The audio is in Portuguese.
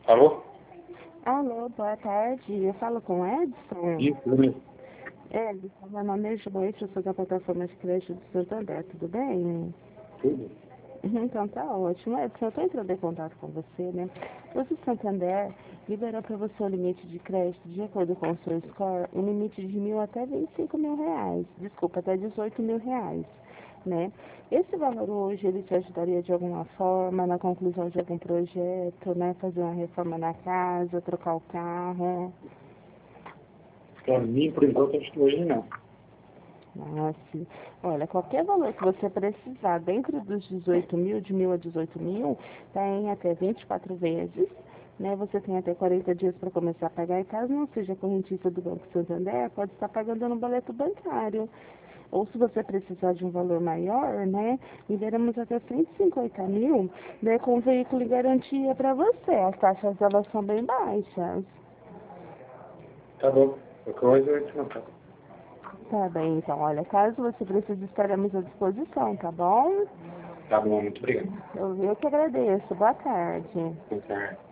Alô? Alô, boa tarde. Eu falo com o Edson? Isso, mesmo. Edson, meu nome é Joyce, eu sou da plataforma de crédito do Santander, tudo bem? Tudo. Então tá ótimo. Edson, eu tô entrando em contato com você, né? Hoje o Santander liberou para você o limite de crédito de acordo com o seu score, um limite de 1.000 até 25 mil reais. Desculpa, até 18 mil reais, né? Esse valor hoje, ele te ajudaria de alguma forma na conclusão de algum projeto, né? Fazer uma reforma na casa, trocar o carro. Pra mim, por enquanto, acho que hoje não. Ah, sim. Olha, qualquer valor que você precisar dentro dos 18 mil, de 1.000 a 18 mil, tem até 24 vezes, né? Você tem até 40 dias para começar a pagar, e caso não seja correntista do Banco Santander, pode estar pagando no boleto bancário. Ou se você precisar de um valor maior, né? Liberamos até 150 mil, né? Com veículo e garantia para você. As taxas, elas são bem baixas. Tá bom. Qualquer coisa eu te contar. Tá bem, então, olha, caso você precise, estaremos à disposição, tá bom? Tá bom, muito obrigado. Eu que agradeço. Boa tarde. Boa tarde.